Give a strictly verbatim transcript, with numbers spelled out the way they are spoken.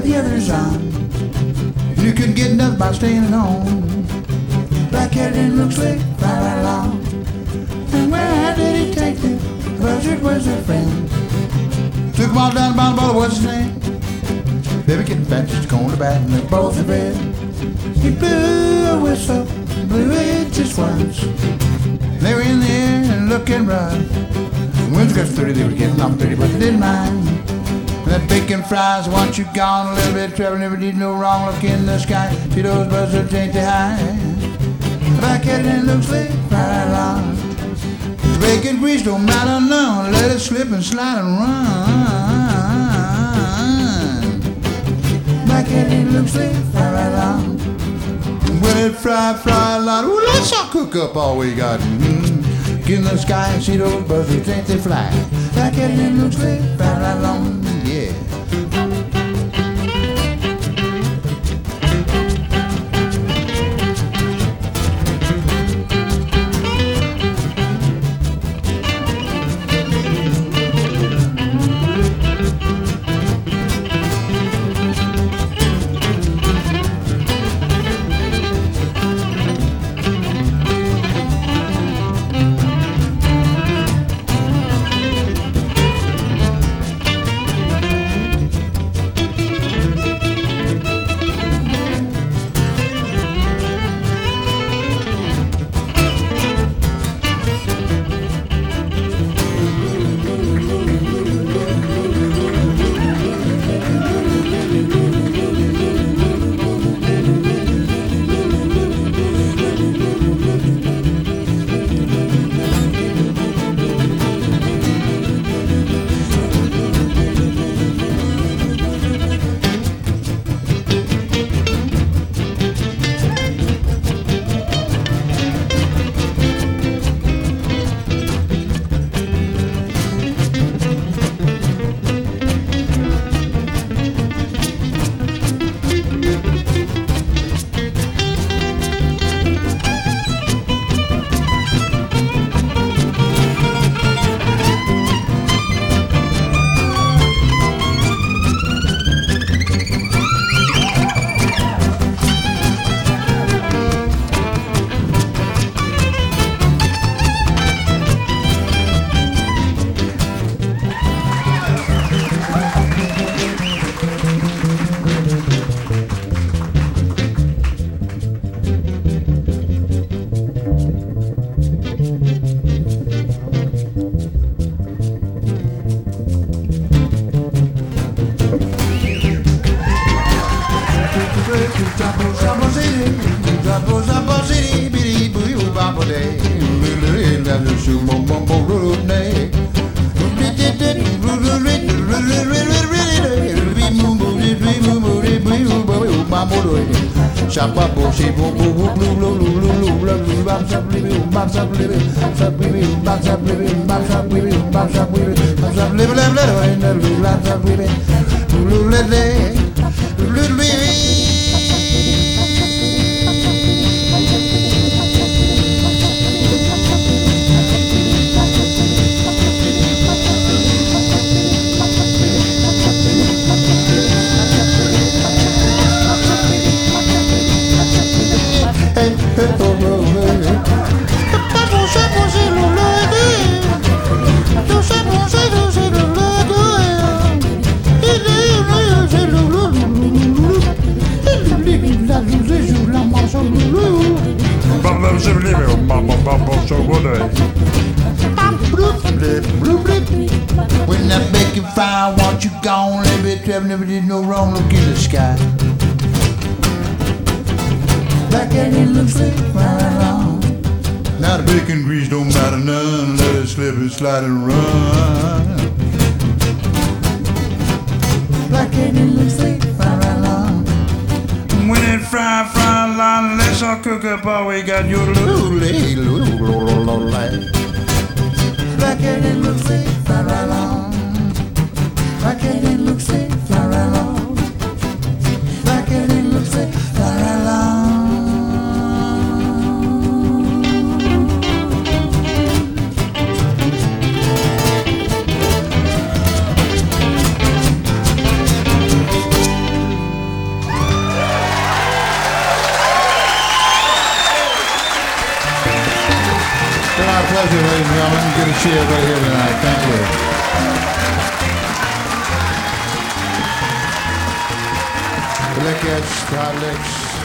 got the others on. You couldn't get enough by staying at home. Black cat didn't look slick, right, right along. And where did he take them? Buzzard was a friend. Took them all down to the bottle, what's his name? Baby getting fat, just going to bat, and they're both in bed. He blew a whistle, blew it just once. They were in the air and looking rough. The winds got thirty, they were getting off thirty, but they didn't mind. And that bacon fries, once you gone a little bit, Trevor never did no wrong. Look in the sky, see those buzzards ain't they high. Black cat and looks slick, right along. The bacon grease don't matter none, let it slip and slide and run. Black cat and looks slick, right along. When it fry, fry a lot, ooh, let's all cook up all we got. Mm-hmm. Get in the sky and see those buzzards, ain't they fly? Black cat and looks slick, right, right along, yeah. When that bacon fire, once you gone, little bit, Trevor never did no wrong. Look in the sky. Black cat and looks slick, right along. Now the bacon grease don't matter none. Let it slip and slide and run. Black cat and looks slick, right along. When it fry, fry, line, let's all cook up all we got. Your little lady, little light. Black cat and looks slick, right along. Black cat and looks slick, right along. Black cat and looks slick, right along. pleasure, ladies and gentlemen. Good to see everybody here tonight. Thank you. The Lickettes, the Hot Licks.